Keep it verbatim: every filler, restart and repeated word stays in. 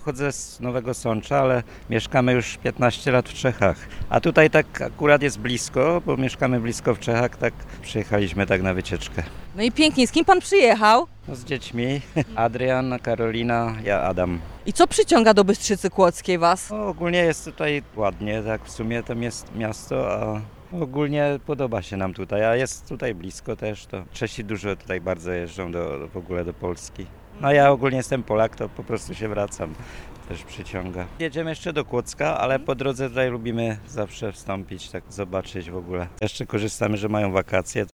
pochodzę z Nowego Sącza, ale mieszkamy już piętnaście lat w Czechach. A tutaj tak akurat jest blisko, bo mieszkamy blisko w Czechach, tak przyjechaliśmy tak na wycieczkę. No i pięknie, z kim pan przyjechał? No z dziećmi, Adrian, Karolina, ja Adam. I co przyciąga do Bystrzycy Kłodzkiej was? No, ogólnie jest tutaj ładnie, tak w sumie to jest miasto, a ogólnie podoba się nam tutaj, a jest tutaj blisko też, to Czesi dużo tutaj bardzo jeżdżą do, w ogóle do Polski. No ja ogólnie jestem Polak, to po prostu się wracam, też przyciąga. Jedziemy jeszcze do Kłodzka, ale po drodze tutaj lubimy zawsze wstąpić, tak zobaczyć w ogóle. Jeszcze korzystamy, że mają wakacje.